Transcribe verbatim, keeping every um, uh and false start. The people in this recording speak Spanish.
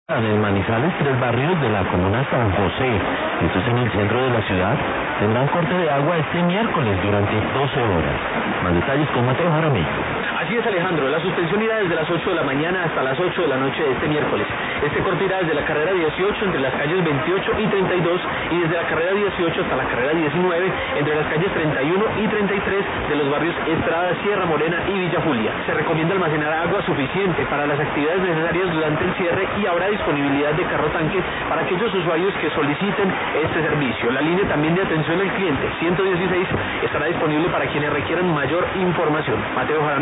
En Manizales, tres barrios de la comuna San José, esto es en el centro de la ciudad, tendrán corte de agua este miércoles durante doce horas. Más detalles con Mateo Jaramillo. Así es, Alejandro, la suspensión irá desde las ocho de la mañana hasta las ocho de la noche de este miércoles. Este corte irá desde la carrera dieciocho entre las calles veintiocho y treinta y dos y desde la carrera dieciocho hasta la carrera diecinueve entre las calles treinta y uno y treinta y tres de los barrios Estrada, Sierra Morena y Villa Julia. Se recomienda almacenar agua suficiente para las actividades necesarias durante el cierre y habrá disponibilidad de carro tanque para aquellos usuarios que soliciten este servicio. La línea también de atención al cliente ciento dieciséis estará disponible para quienes requieran mayor información. Mateo Jaramillo.